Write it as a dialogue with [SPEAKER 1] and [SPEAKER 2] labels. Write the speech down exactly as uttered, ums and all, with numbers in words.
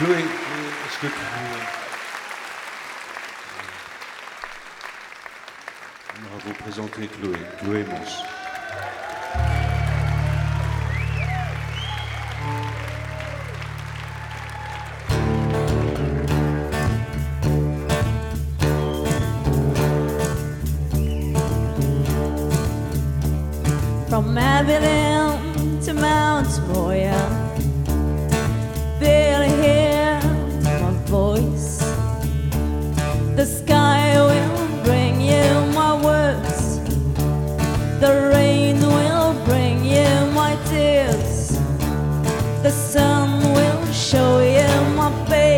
[SPEAKER 1] Chloé, est-ce que tu veux... On va vous présenter Chloé, Chloé Mons.
[SPEAKER 2] From Abilene